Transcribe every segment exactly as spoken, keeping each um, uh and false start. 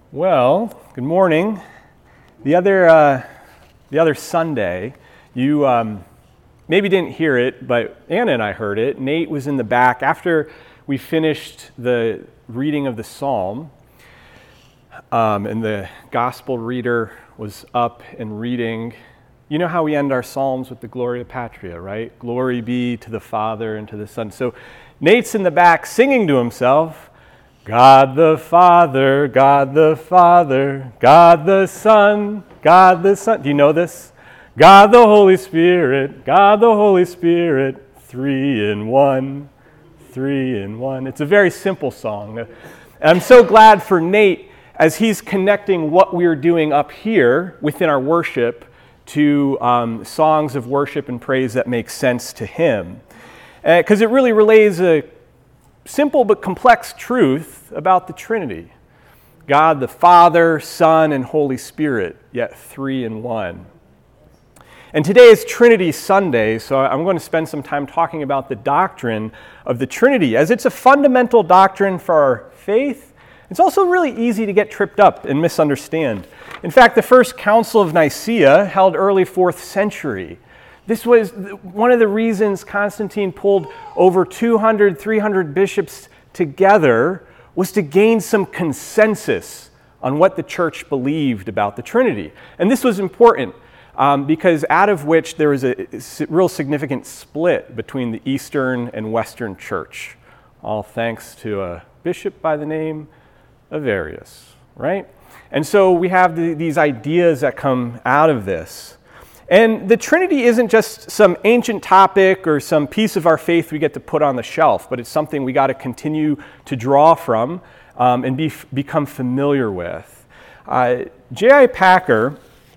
Well, good morning. The other uh, the other Sunday, you um, maybe didn't hear it, but Anna and I heard it. Nate was in the back after we finished the reading of the Psalm, um, and the gospel reader was up and reading. You know how we end our Psalms with the Gloria Patria, right? Glory be to the Father and to the Son. So Nate's in the back singing to himself, God the Father, God the Father, God the Son, God the Son. Do you know this? God the Holy Spirit, God the Holy Spirit, three in one, three in one. It's a very simple song. And I'm so glad for Nate as he's connecting what we're doing up here within our worship to um, songs of worship and praise that make sense to him. Because uh, it really relays a simple but complex truth about the Trinity. God the Father, Son, and Holy Spirit, yet three in one. And today is Trinity Sunday, so I'm going to spend some time talking about the doctrine of the Trinity, as it's a fundamental doctrine for our faith. It's also really easy to get tripped up and misunderstand. In fact, the First Council of Nicaea, held early fourth century, this was one of the reasons Constantine pulled over two hundred, three hundred bishops together, was to gain some consensus on what the church believed about the Trinity. And this was important um, because out of which there was a real significant split between the Eastern and Western church, all thanks to a bishop by the name of Arius, right? And so we have the, these ideas that come out of this. And the Trinity isn't just some ancient topic or some piece of our faith we get to put on the shelf, but it's something we got to continue to draw from um, and be, become familiar with. Uh, J I Packer,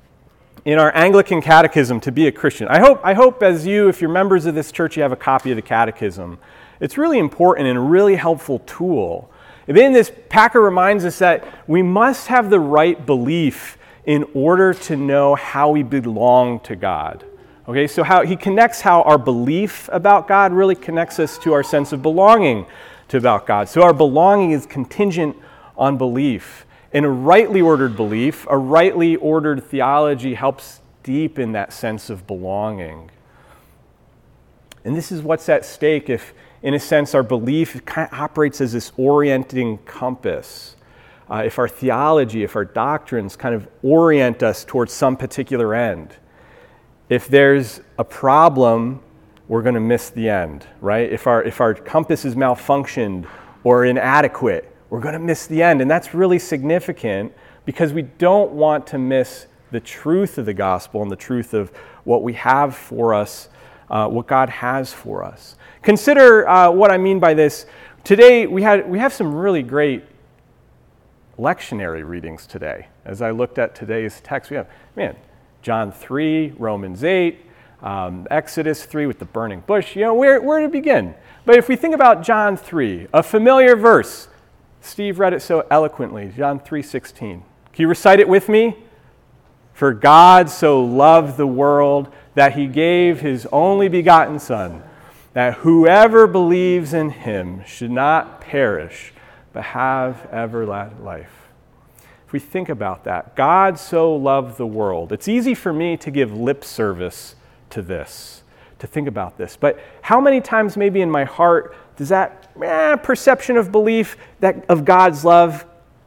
in our Anglican Catechism, To Be a Christian, I hope, I hope as you, if you're members of this church, you have a copy of the Catechism. It's really important and a really helpful tool. And in this, Packer reminds us that we must have the right belief in order to know how we belong to God. Okay, so how he connects how our belief about God really connects us to our sense of belonging to about God. So our belonging is contingent on belief. And a rightly ordered belief, a rightly ordered theology helps deepen that sense of belonging. And this is what's at stake if, in a sense, our belief kind of operates as this orienting compass. Uh, if our theology, if our doctrines kind of orient us towards some particular end. If there's a problem, we're going to miss the end, right? If our if our compass is malfunctioned or inadequate, we're going to miss the end. And that's really significant because we don't want to miss the truth of the gospel and the truth of what we have for us, uh, what God has for us. Consider uh, what I mean by this. Today, we had we have some really great lectionary readings today. As I looked at today's text, we have, man, John three, Romans eight, um, Exodus three with the burning bush. You know, where, where to begin? But if we think about John three, a familiar verse, Steve read it so eloquently, John three sixteen. Can you recite it with me? For God so loved the world that he gave his only begotten Son, that whoever believes in him should not perish, but have everlasting life. If we think about that, God so loved the world. It's easy for me to give lip service to this, to think about this. But how many times maybe in my heart does that eh, perception of belief that of God's love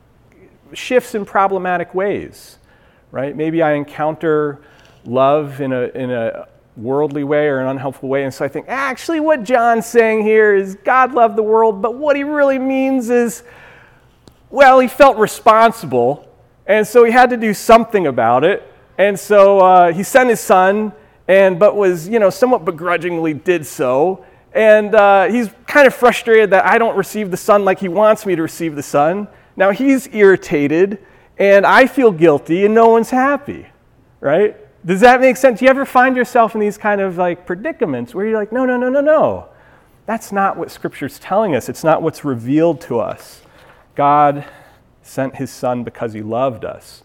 shifts in problematic ways, right? Maybe I encounter love in a in a worldly way or an unhelpful way, and so I think, actually what John's saying here is God loved the world, but what he really means is, well, he felt responsible, and so he had to do something about it, and so uh, he sent his son, and but was, you know, somewhat begrudgingly did so, and uh, he's kind of frustrated that I don't receive the son like he wants me to receive the son. Now he's irritated, and I feel guilty, and no one's happy, right? Does that make sense? Do you ever find yourself in these kind of like predicaments where you're like, no, no, no, no, no. That's not what Scripture's telling us. It's not what's revealed to us. God sent his Son because he loved us.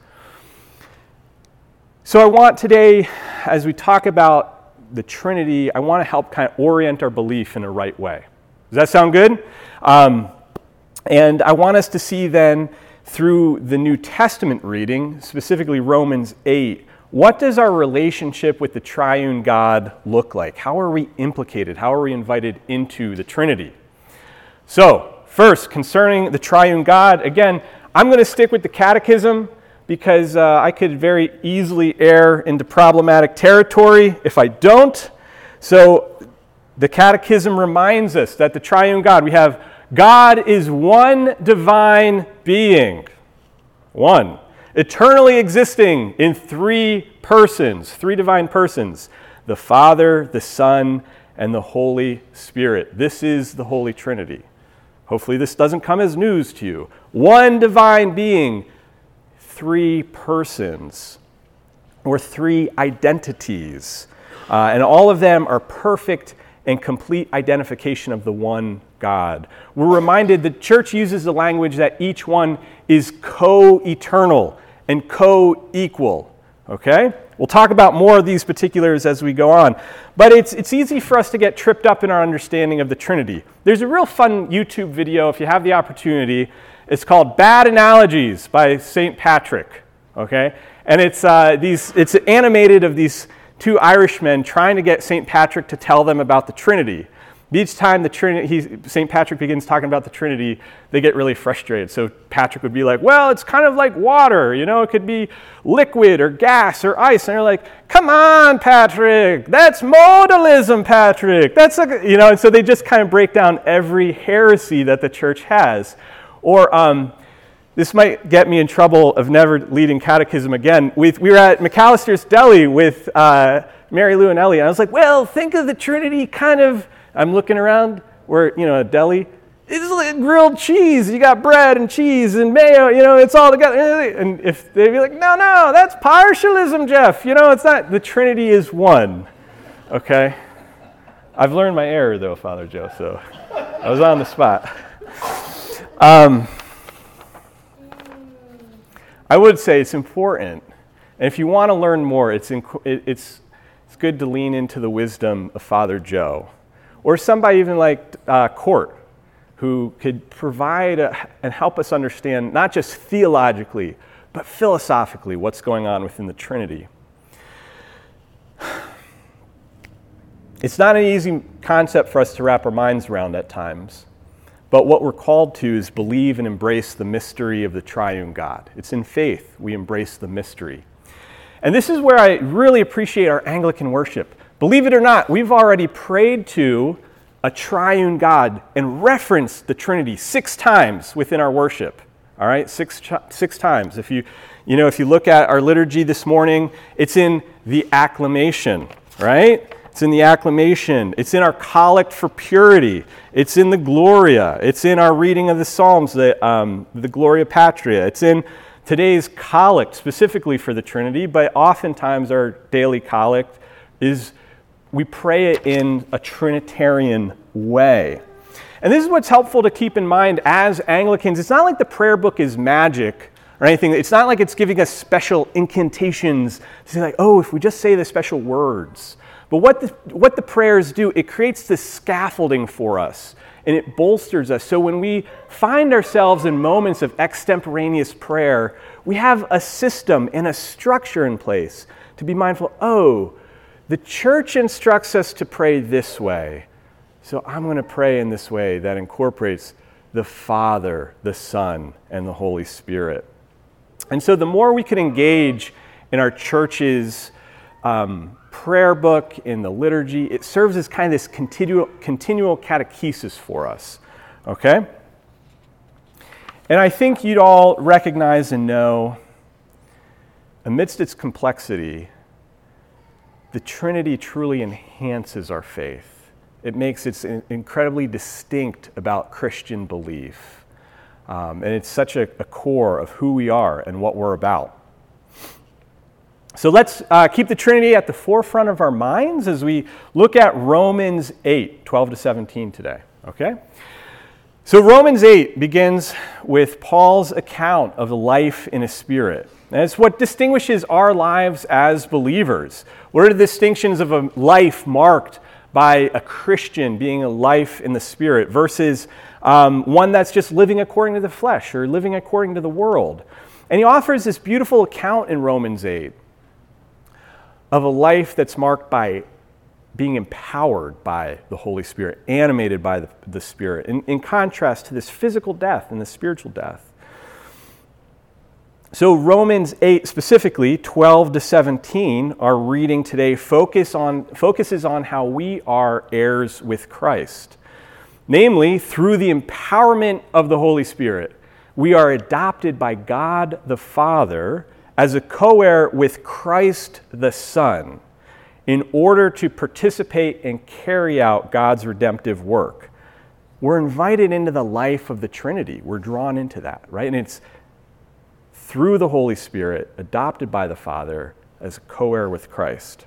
So I want today, as we talk about the Trinity, I want to help kind of orient our belief in a right way. Does that sound good? Um, and I want us to see then through the New Testament reading, specifically Romans eight, what does our relationship with the triune God look like? How are we implicated? How are we invited into the Trinity? So, first, concerning the triune God, again, I'm going to stick with the Catechism because uh, I could very easily err into problematic territory if I don't. So, the Catechism reminds us that the triune God, we have God is one divine being, one, eternally existing in three persons, three divine persons, the Father, the Son, and the Holy Spirit. This is the Holy Trinity. Hopefully this doesn't come as news to you. One divine being, three persons, or three identities. Uh, and all of them are perfect and complete identification of the one God. We're reminded the church uses the language that each one is co-eternal and co-equal, okay? We'll talk about more of these particulars as we go on. But it's it's easy for us to get tripped up in our understanding of the Trinity. There's a real fun YouTube video, if you have the opportunity. It's called Bad Analogies by Saint Patrick, okay? And it's uh, these it's animated of these two Irishmen trying to get Saint Patrick to tell them about the Trinity. Each time the Trinity, Saint Patrick begins talking about the Trinity, they get really frustrated. So Patrick would be like, well, it's kind of like water, you know, it could be liquid or gas or ice. And they're like, come on, Patrick, that's modalism, Patrick. That's, a, you know, and so they just kind of break down every heresy that the church has. Or um, this might get me in trouble of never leading catechism again. We, we were at McAllister's Deli with uh, Mary Lou and Ellie, and I was like, well, think of the Trinity kind of, I'm looking around where, you know, a deli, it's like grilled cheese. You got bread and cheese and mayo, you know, it's all together. And if they'd be like, no, no, that's partialism, Jeff. You know, it's not, the Trinity is one, okay? I've learned my error, though, Father Joe, so I was on the spot. Um, I would say it's important, and if you want to learn more, it's, inc- it's, it's good to lean into the wisdom of Father Joe. Or somebody even like uh, Court, who could provide a, and help us understand not just theologically, but philosophically what's going on within the Trinity. It's not an easy concept for us to wrap our minds around at times, but what we're called to is believe and embrace the mystery of the triune God. It's in faith we embrace the mystery. And this is where I really appreciate our Anglican worship. Believe it or not, we've already prayed to a triune God and referenced the Trinity six times within our worship. All right, six six times. If you, you know, if you look at our liturgy this morning, it's in the acclamation, right? It's in the acclamation. It's in our collect for purity. It's in the Gloria. It's in our reading of the Psalms, the um, the Gloria Patria. It's in today's collect specifically for the Trinity, but oftentimes our daily collect is we pray it in a Trinitarian way. And this is what's helpful to keep in mind as Anglicans. It's not like the prayer book is magic or anything. It's not like it's giving us special incantations to say like, oh, if we just say the special words. But what the, what the prayers do, it creates this scaffolding for us and it bolsters us. So when we find ourselves in moments of extemporaneous prayer, we have a system and a structure in place to be mindful, oh, the church instructs us to pray this way, so I'm going to pray in this way that incorporates the Father, the Son, and the Holy Spirit. And so the more we can engage in our church's um, prayer book, in the liturgy, it serves as kind of this continual, continual catechesis for us, okay? And I think you'd all recognize and know, amidst its complexity, the Trinity truly enhances our faith. It makes it incredibly distinct about Christian belief. Um, and it's such a, a core of who we are and what we're about. So let's uh, keep the Trinity at the forefront of our minds as we look at Romans eight, twelve to seventeen today, okay? So Romans eight begins with Paul's account of the life in a spirit. And it's what distinguishes our lives as believers. What are the distinctions of a life marked by a Christian being a life in the Spirit versus um, one that's just living according to the flesh or living according to the world. And he offers this beautiful account in Romans eight of a life that's marked by being empowered by the Holy Spirit, animated by the, the Spirit, in, in contrast to this physical death and the spiritual death. So Romans eight, specifically twelve to seventeen, our reading today focus on, focuses on how we are heirs with Christ. Namely, through the empowerment of the Holy Spirit, we are adopted by God the Father as a co-heir with Christ the Son, in order to participate and carry out God's redemptive work. We're invited into the life of the Trinity. We're drawn into that, right? And it's through the Holy Spirit, adopted by the Father as a co-heir with Christ.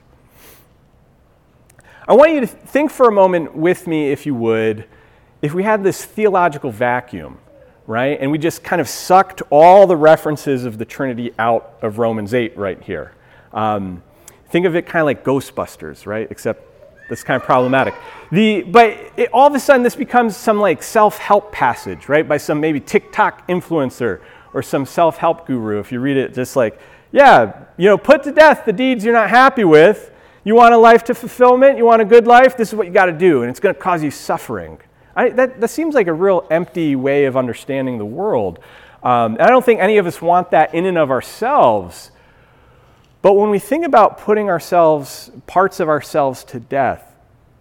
I want you to think for a moment with me, if you would, if we had this theological vacuum, right? And we just kind of sucked all the references of the Trinity out of Romans eight right here. Um, Think of it kind of like Ghostbusters, right? Except that's kind of problematic. The but it, all of a sudden this becomes some like self-help passage, right? By some maybe TikTok influencer or some self-help guru. If you read it, just like, yeah, you know, put to death the deeds you're not happy with. You want a life to fulfillment? You want a good life? This is what you got to do, and it's going to cause you suffering. I, that, that seems like a real empty way of understanding the world. Um, and I don't think any of us want that in and of ourselves. But when we think about putting ourselves, parts of ourselves to death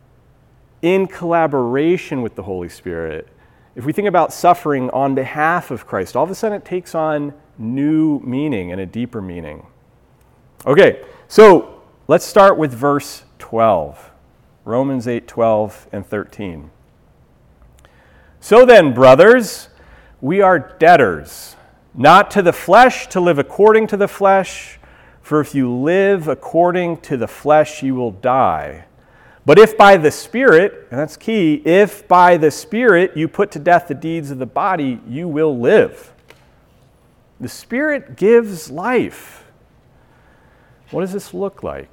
in collaboration with the Holy Spirit, if we think about suffering on behalf of Christ, all of a sudden it takes on new meaning and a deeper meaning. Okay, so let's start with verse twelve, Romans eight, twelve and thirteen. So then, brothers, we are debtors, not to the flesh to live according to the flesh. For if you live according to the flesh, you will die. But if by the Spirit, and that's key, if by the Spirit you put to death the deeds of the body, you will live. The Spirit gives life. What does this look like?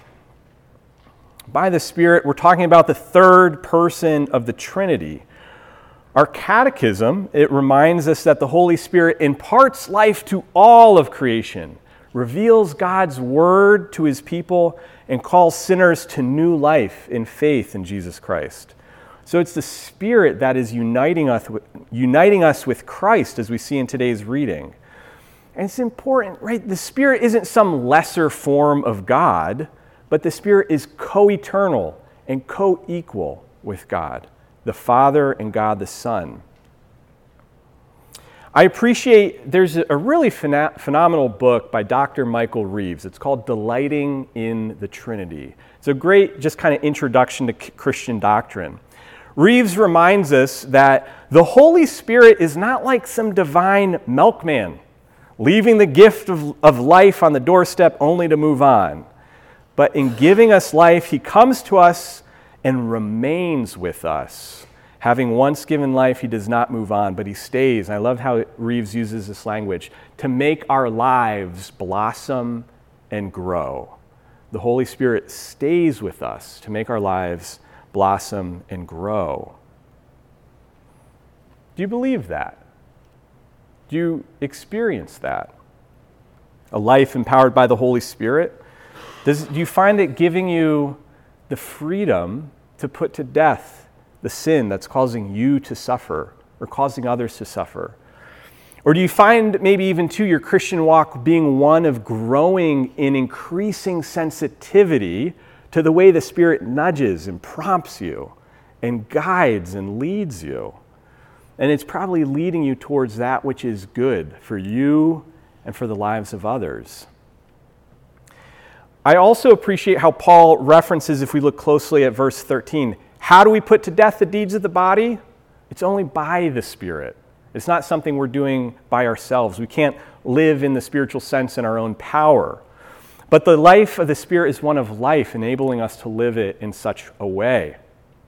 By the Spirit, we're talking about the third person of the Trinity. Our catechism, it reminds us that the Holy Spirit imparts life to all of creation, reveals God's word to his people, and calls sinners to new life in faith in Jesus Christ. So it's the Spirit that is uniting us, uniting us with Christ, as we see in today's reading. And it's important, right? The Spirit isn't some lesser form of God, but the Spirit is co-eternal and co-equal with God, the Father and God the Son. I appreciate, there's a really phena- phenomenal book by Doctor Michael Reeves. It's called Delighting in the Trinity. It's a great just kind of introduction to Christian doctrine. Reeves reminds us that the Holy Spirit is not like some divine milkman, leaving the gift of, of life on the doorstep only to move on. But in giving us life, he comes to us and remains with us. Having once given life, he does not move on, but he stays. And I love how Reeves uses this language, to make our lives blossom and grow. The Holy Spirit stays with us to make our lives blossom and grow. Do you believe that? Do you experience that? A life empowered by the Holy Spirit? Does, do you find it giving you the freedom to put to death the sin that's causing you to suffer or causing others to suffer? Or do you find maybe even too your Christian walk being one of growing in increasing sensitivity to the way the Spirit nudges and prompts you and guides and leads you? And it's probably leading you towards that which is good for you and for the lives of others. I also appreciate how Paul references, if we look closely at verse thirteen, how do we put to death the deeds of the body? It's only by the Spirit. It's not something we're doing by ourselves. We can't live in the spiritual sense in our own power. But the life of the Spirit is one of life, enabling us to live it in such a way.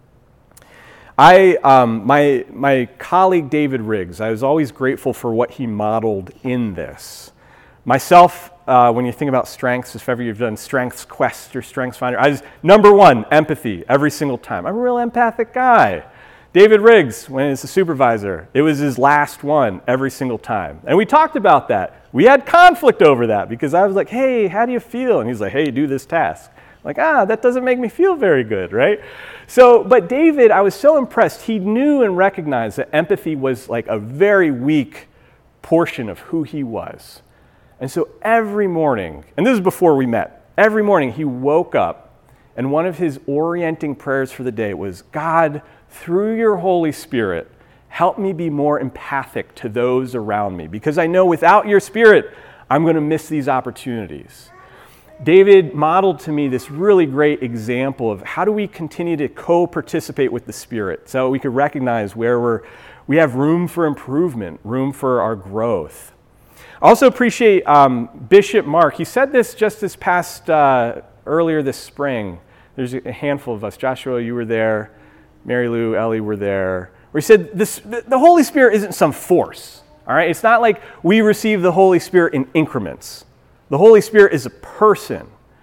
I, um, my, my colleague David Riggs, I was always grateful for what he modeled in this. Myself, uh, when you think about strengths, if ever you've done Strengths Quest or Strengths Finder, I was, number one, empathy every single time. I'm a real empathic guy. David Riggs, when he was a supervisor, it was his last one every single time. And we talked about that. We had conflict over that because I was like, hey, how do you feel? And he's like, hey, do this task. I'm like, ah, that doesn't make me feel very good, right? So, but David, I was so impressed. He knew and recognized that empathy was like a very weak portion of who he was. And so every morning, and this is before we met, every morning he woke up and one of his orienting prayers for the day was, God, through your Holy Spirit, help me be more empathic to those around me, because I know without your Spirit, I'm going to miss these opportunities. David modeled to me this really great example of how do we continue to co-participate with the Spirit so we could recognize where we're, we have room for improvement, room for our growth. I also appreciate um, Bishop Mark. He said this just this past, uh, earlier this spring. There's a handful of us. Joshua, you were there. Mary Lou, Ellie were there. Where he said this, the Holy Spirit isn't some force. All right? It's not like we receive the Holy Spirit in increments. The Holy Spirit is a person.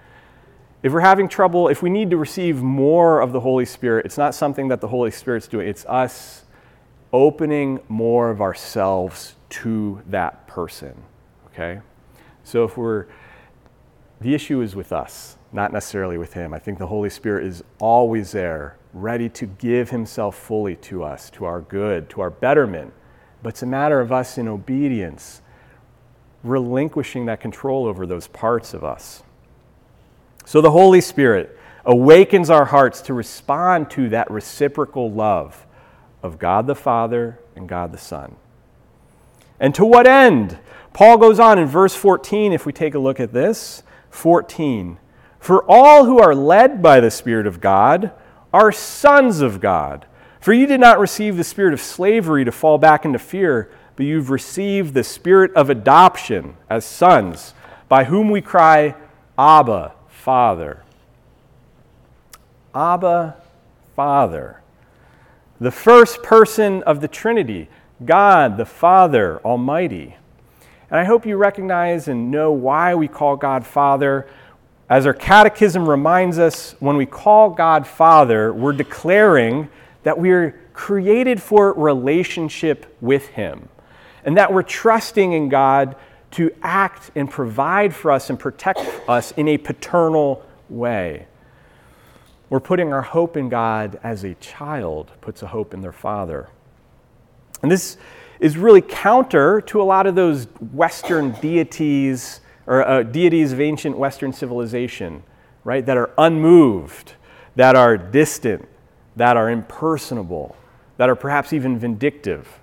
If we're having trouble, if we need to receive more of the Holy Spirit, it's not something that the Holy Spirit's doing. It's us opening more of ourselves to that person. Okay? So if we're, the issue is with us, not necessarily with him. I think the Holy Spirit is always there, ready to give himself fully to us, to our good, to our betterment. But it's a matter of us in obedience, relinquishing that control over those parts of us. So the Holy Spirit awakens our hearts to respond to that reciprocal love of God the Father and God the Son. And to what end? Paul goes on in verse fourteen, if we take a look at this, fourteen. For all who are led by the Spirit of God are sons of God. For you did not receive the spirit of slavery to fall back into fear, but you've received the spirit of adoption as sons, by whom we cry, Abba, Father. Abba, Father. The first person of the Trinity, God the Father Almighty. And I hope you recognize and know why we call God Father. As our catechism reminds us, when we call God Father, we're declaring that we're created for relationship with him, and that we're trusting in God to act and provide for us and protect us in a paternal way. We're putting our hope in God as a child puts a hope in their father. And this is really counter to a lot of those Western deities or uh, deities of ancient Western civilization, right, that are unmoved, that are distant, that are impersonable, that are perhaps even vindictive.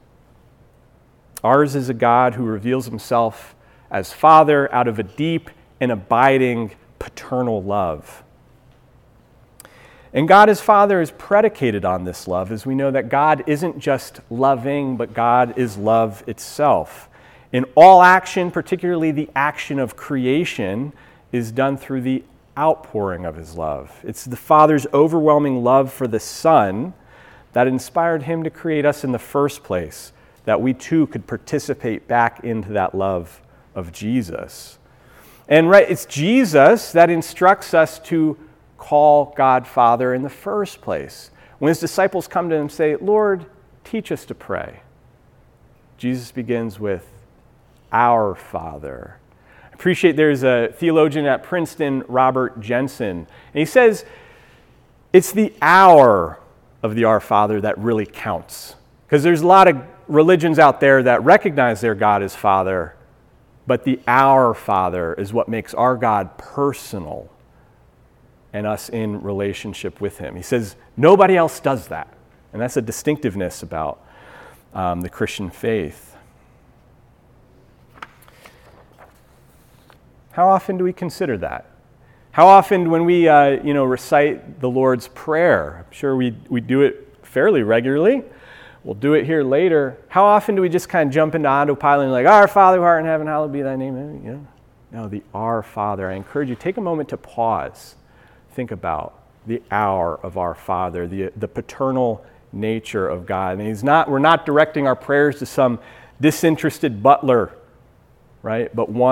Ours is a God who reveals himself as Father out of a deep and abiding paternal love. And God as Father is predicated on this love, as we know that God isn't just loving, but God is love itself. In all action, particularly the action of creation, is done through the outpouring of his love. It's the Father's overwhelming love for the Son that inspired him to create us in the first place, that we too could participate back into that love of Jesus. And right, it's Jesus that instructs us to call God Father in the first place. When his disciples come to him and say, Lord, teach us to pray, Jesus begins with, Our Father. I appreciate there's a theologian at Princeton, Robert Jensen, and he says it's the our of the Our Father that really counts. Because there's a lot of religions out there that recognize their God as Father, but the Our Father is what makes our God personal and us in relationship with him. He says nobody else does that, and that's a distinctiveness about um, the Christian faith. How often do we consider that? How often when we uh, you know, recite the Lord's Prayer, I'm sure we, we do it fairly regularly. We'll do it here later. How often do we just kind of jump into autopilot and like, Our Father who art in heaven, hallowed be thy name. You know? No, the Our Father. I encourage you, take a moment to pause. Think about the our of our Father, the, the paternal nature of God. And he's not, we're not directing our prayers to some disinterested butler, right? But one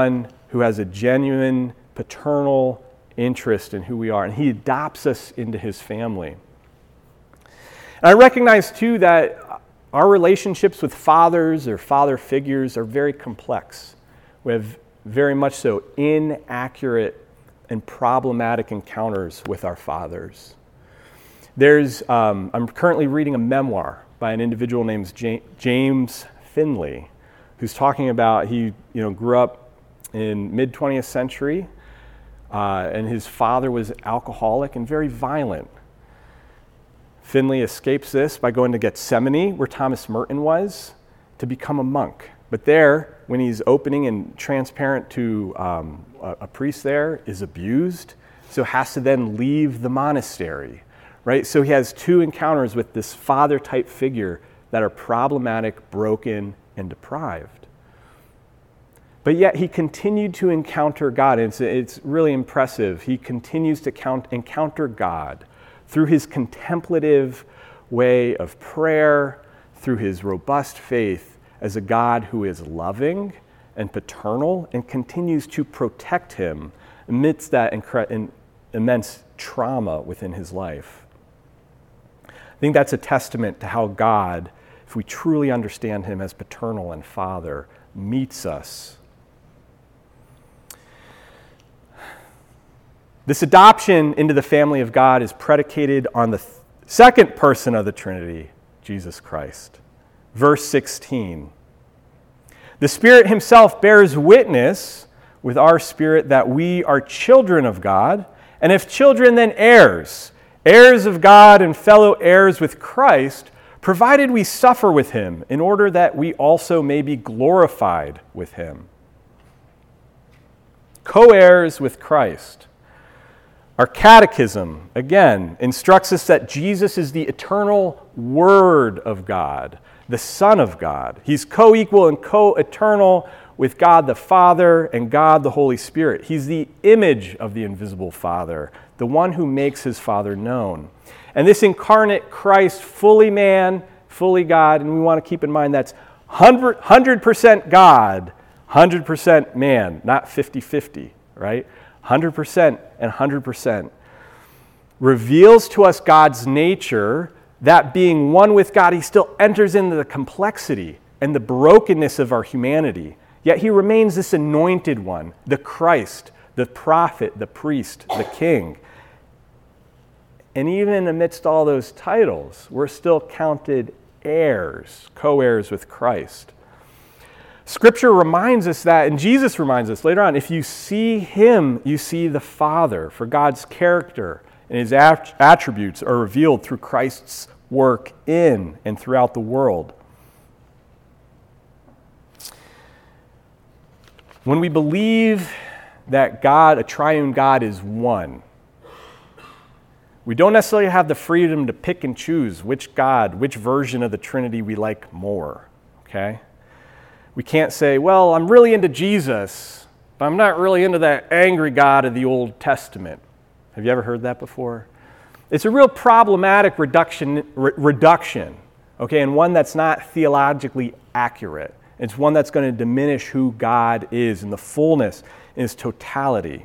who has a genuine paternal interest in who we are, and he adopts us into his family. And I recognize, too, that our relationships with fathers or father figures are very complex. We have very much so inaccurate and problematic encounters with our fathers. There's, um, I'm currently reading a memoir by an individual named James Finley, who's talking about, he you know grew up in mid-twentieth century, uh, and his father was alcoholic and very violent. Finley escapes this by going to Gethsemane, where Thomas Merton was, to become a monk. But there, when he's opening and transparent to um, a, a priest there, is abused, so has to then leave the monastery, right? So he has two encounters with this father-type figure that are problematic, broken, and deprived. But yet he continued to encounter God. It's, it's really impressive. He continues to count, encounter God through his contemplative way of prayer, through his robust faith as a God who is loving and paternal and continues to protect him amidst that incre- immense trauma within his life. I think that's a testament to how God, if we truly understand him as paternal and father, meets us. This adoption into the family of God is predicated on the th- second person of the Trinity, Jesus Christ. Verse sixteen. The Spirit himself bears witness with our spirit that we are children of God, and if children, then heirs, heirs of God and fellow heirs with Christ, provided we suffer with him, in order that we also may be glorified with him. Co-heirs with Christ. Our catechism, again, instructs us that Jesus is the eternal Word of God, the Son of God. He's co-equal and co-eternal with God the Father and God the Holy Spirit. He's the image of the invisible Father, the one who makes his Father known. And this incarnate Christ, fully man, fully God, and we want to keep in mind that's one hundred percent God, one hundred percent man, not fifty-fifty, right? one hundred percent and one hundred percent. Reveals to us God's nature, that being one with God, he still enters into the complexity and the brokenness of our humanity. Yet he remains this anointed one, the Christ, the prophet, the priest, the king. And even amidst all those titles, we're still counted heirs, co-heirs with Christ. Scripture reminds us that, and Jesus reminds us later on, if you see him, you see the Father. For God's character and his attributes are revealed through Christ's work in and throughout the world. When we believe that God, a triune God, is one, we don't necessarily have the freedom to pick and choose which God, which version of the Trinity we like more, okay? We can't say, well, I'm really into Jesus, but I'm not really into that angry God of the Old Testament. Have you ever heard that before? It's a real problematic reduction, re- reduction, okay, and one that's not theologically accurate. It's one that's going to diminish who God is in the fullness, in his totality.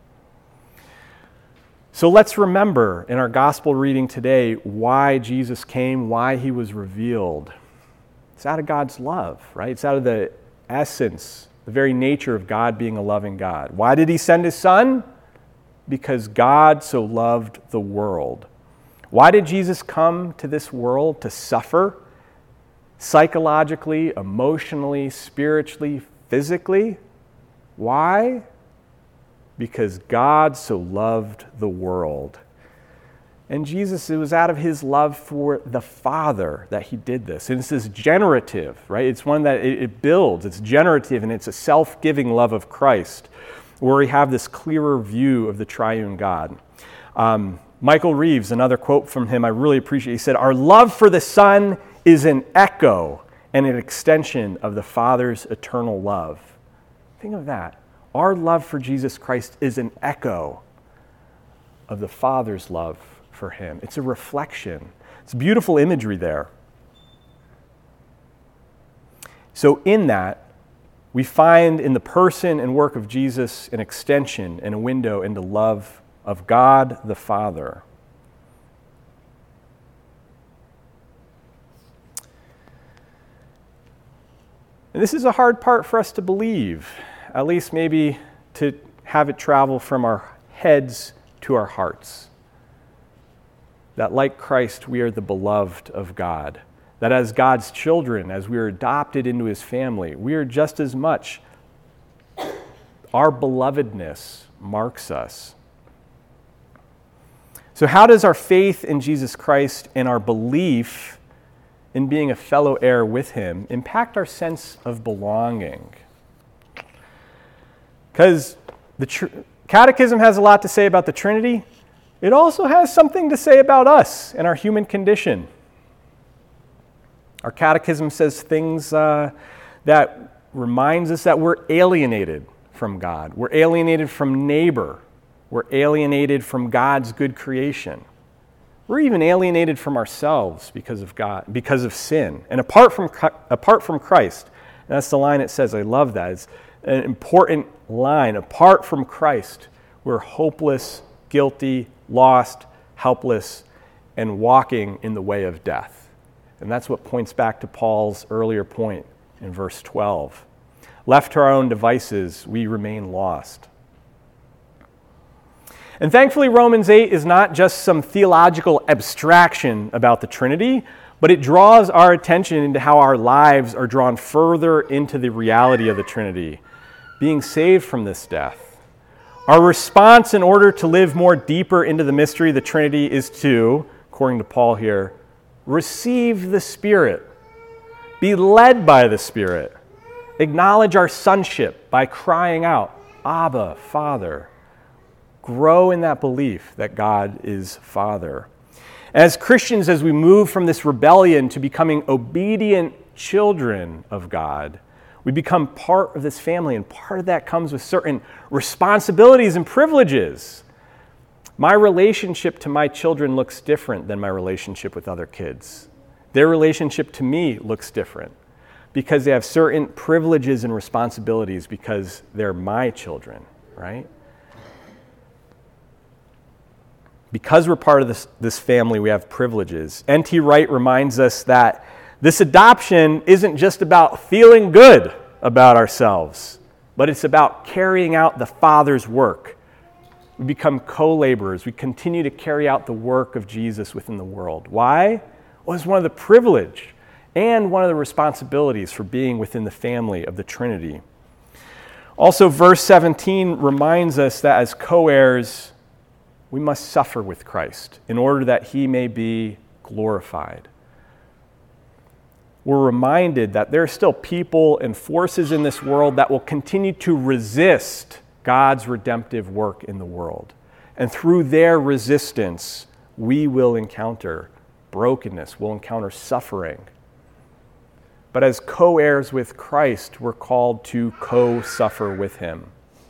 So let's remember in our gospel reading today why Jesus came, why he was revealed. It's out of God's love, right? It's out of the essence, the very nature of God being a loving God. Why did he send his son? Because God so loved the world. Why did Jesus come to this world? To suffer psychologically, emotionally, spiritually, physically. Why? Because God so loved the world. And Jesus, it was out of his love for the Father that he did this. And this is generative, right? It's one that it, it builds. It's generative, and it's a self-giving love of Christ, where we have this clearer view of the triune God. Um, Michael Reeves, another quote from him I really appreciate, he said, "Our love for the Son is an echo and an extension of the Father's eternal love." Think of that. Our love for Jesus Christ is an echo of the Father's love for him. It's a reflection. It's beautiful imagery there. So in that, we find in the person and work of Jesus an extension and a window into love of God the Father. And this is a hard part for us to believe, at least maybe to have it travel from our heads to our hearts. That like Christ, we are the beloved of God. That as God's children, as we are adopted into his family, we are just as much, our belovedness marks us. So how does our faith in Jesus Christ and our belief in being a fellow heir with him impact our sense of belonging? Because the tr- Catechism has a lot to say about the Trinity. It also has something to say about us and our human condition. Our Catechism says things uh, that reminds us that we're alienated from God. We're alienated from neighbor. We're alienated from God's good creation. We're even alienated from ourselves because of God, because of sin. And apart from apart from Christ, and that's the line it says, I love that. It's an important line. Apart from Christ, we're hopeless, guilty, lost, helpless, and walking in the way of death. And that's what points back to Paul's earlier point in verse twelve. Left to our own devices, we remain lost. And thankfully, Romans eight is not just some theological abstraction about the Trinity, but it draws our attention into how our lives are drawn further into the reality of the Trinity, being saved from this death. Our response in order to live more deeper into the mystery of the Trinity is to, according to Paul here, receive the Spirit, be led by the Spirit, acknowledge our sonship by crying out, Abba, Father. Grow in that belief that God is Father. As Christians, as we move from this rebellion to becoming obedient children of God, we become part of this family, and part of that comes with certain responsibilities and privileges. My relationship to my children looks different than my relationship with other kids. Their relationship to me looks different because they have certain privileges and responsibilities because they're my children, right? Because we're part of this, this family, we have privileges. N T Wright reminds us that this adoption isn't just about feeling good about ourselves, but it's about carrying out the Father's work. We become co-laborers. We continue to carry out the work of Jesus within the world. Why? Well, it's one of the privilege and one of the responsibilities for being within the family of the Trinity. Also, verse seventeen reminds us that as co-heirs, we must suffer with Christ in order that he may be glorified. We're reminded that there are still people and forces in this world that will continue to resist God's redemptive work in the world. And through their resistance, we will encounter brokenness, we'll encounter suffering. But as co-heirs with Christ, we're called to co-suffer with him.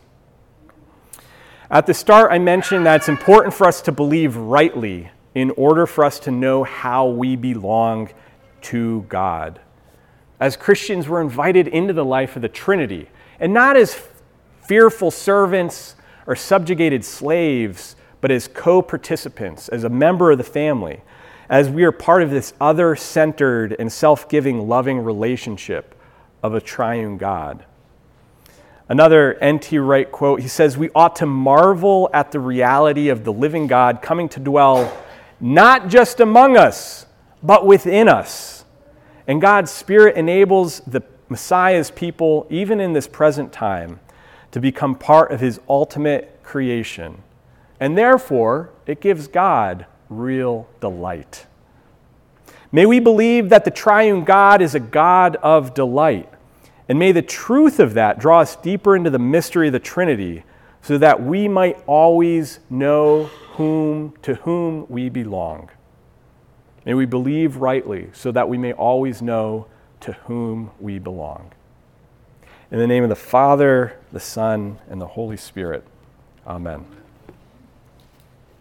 At the start, I mentioned that it's important for us to believe rightly in order for us to know how we belong to God. As Christians, we're invited into the life of the Trinity, and not as fearful servants or subjugated slaves, but as co-participants, as a member of the family, as we are part of this other-centered and self-giving, loving relationship of a triune God. Another N T Wright quote, he says, we ought to marvel at the reality of the living God coming to dwell not just among us, but within us. And God's Spirit enables the Messiah's people, even in this present time, to become part of his ultimate creation. And therefore, it gives God real delight. May we believe that the triune God is a God of delight. And may the truth of that draw us deeper into the mystery of the Trinity so that we might always know whom to whom we belong. May we believe rightly so that we may always know to whom we belong. In the name of the Father, the Son, and the Holy Spirit, amen.